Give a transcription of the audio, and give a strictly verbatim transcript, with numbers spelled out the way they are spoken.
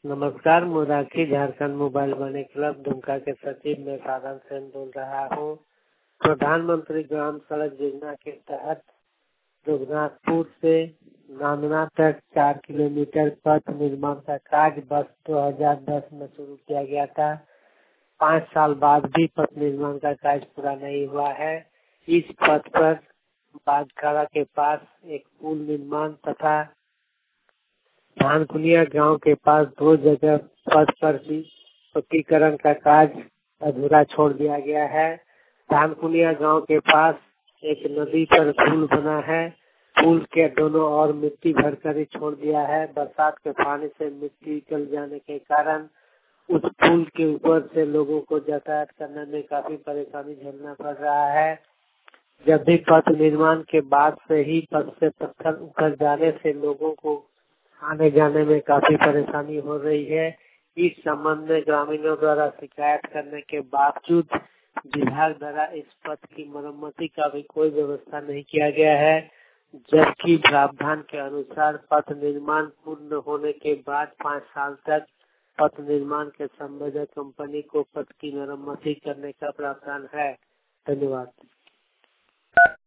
नमस्कार, मुराकी झारखंड मोबाइल बने क्लब दुमका के सचिव में साधन सेन बोल रहा हूँ। प्रधानमंत्री ग्राम सड़क योजना के तहत रघुनाथपुर से नांदना तक चार किलोमीटर पथ निर्माण का कार्य वर्ष दो हज़ार दस में शुरू किया गया था। पाँच साल बाद भी पथ निर्माण का कार्य पूरा नहीं हुआ है। इस पथ पर बागखाड़ा के पास एक पुल निर्माण तथा धानकुनिया गांव के पास दो जगह पथ पर भी पक्कीकरण का कार्य अधूरा छोड़ दिया गया है। धानकुनिया गांव के पास एक नदी पर पुल बना है। पुल के दोनों ओर मिट्टी भरकर ही छोड़ दिया है। बरसात के पानी से मिट्टी जल जाने के कारण उस पुल के ऊपर से लोगों को यातायात करने में काफी परेशानी झेलना पड़ रहा है। जब भी पथ निर्माण के बाद से ही पथ से पत्थर उतर जाने से लोगों को आने जाने में काफी परेशानी हो रही है। इस संबंध में ग्रामीणों द्वारा शिकायत करने के बावजूद विभाग द्वारा इस पथ की मरम्मति का भी कोई व्यवस्था नहीं किया गया है, जबकि प्रावधान के अनुसार पथ निर्माण पूर्ण होने के बाद पाँच साल तक पथ निर्माण के संबंधित कंपनी को पथ की मरम्मति करने का प्रावधान है। धन्यवाद।